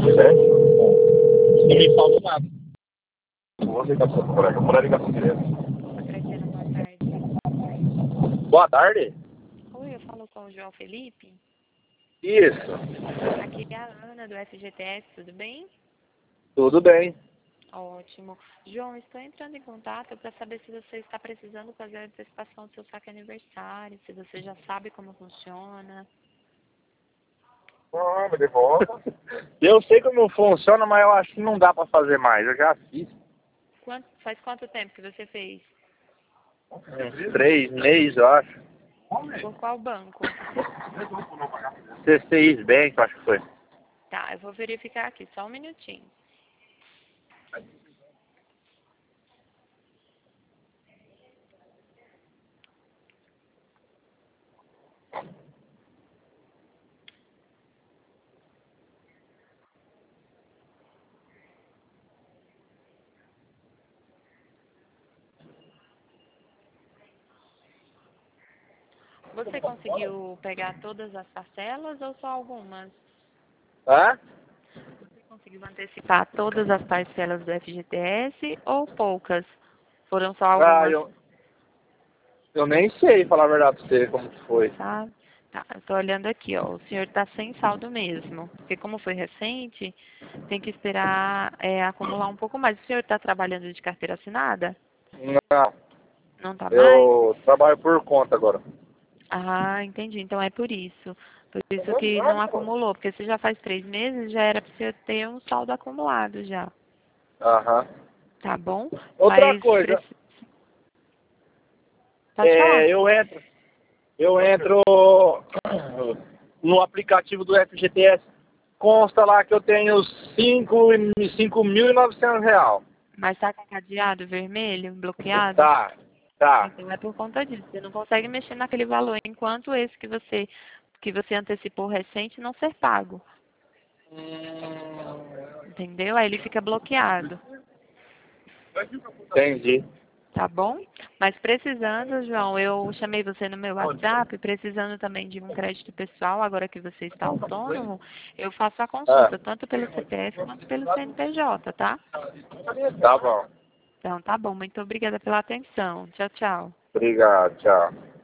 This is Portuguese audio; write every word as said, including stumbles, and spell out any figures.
sete um. Não me falou nada. Vou ligar para o colega. Vou ligar direto. Graciela, boa tarde. Boa tarde. Oi, eu falo com o João Felipe. Isso. Aqui é a Ana do F G T S, tudo bem? Tudo bem. Ótimo. João, estou entrando em contato para saber se você está precisando fazer a antecipação do seu saque aniversário, se você já sabe como funciona. Ah, me devolva. Eu sei como funciona, mas eu acho que não dá para fazer mais. Eu já fiz. Quanto, faz quanto tempo que você fez? Uns três meses, eu acho. Por qual banco? C C I Bank, eu acho que foi. Tá, eu vou verificar aqui, só um minutinho. Você conseguiu pegar todas as parcelas ou só algumas? Hã? Você conseguiu antecipar todas as parcelas do F G T S ou poucas? Foram só Ah, algumas, eu, eu nem sei falar a verdade pra você como que foi. tá? Tá, eu tô olhando aqui, ó. O senhor está sem saldo mesmo. Porque como foi recente, tem que esperar é, acumular um pouco mais. O senhor está trabalhando de carteira assinada? Não, Não tá mais? eu trabalho por conta agora. Ah, entendi. Então é por isso. Por isso que não acumulou. Porque se já faz três meses, já era para você ter um saldo acumulado já. Aham. Tá bom? Outra Mas coisa, preci... pode falar. é, eu entro, eu entro no aplicativo do F G T S, consta lá que eu tenho cinco mil e novecentos real. Mas tá com cadeado vermelho, bloqueado? Tá, tá. Então é por conta disso. Você não consegue mexer naquele valor enquanto esse que você que você antecipou recente não ser pago. Hum, Entendeu? Aí ele fica bloqueado. entendi. Tá bom? Mas precisando, João, eu chamei você no meu WhatsApp, precisando também de um crédito pessoal, agora que você está autônomo, eu faço a Ah, consulta, tanto pelo C P F quanto pelo C N P J, tá? tá bom. Então tá bom, muito obrigada pela atenção. Tchau, tchau. Obrigado, tchau.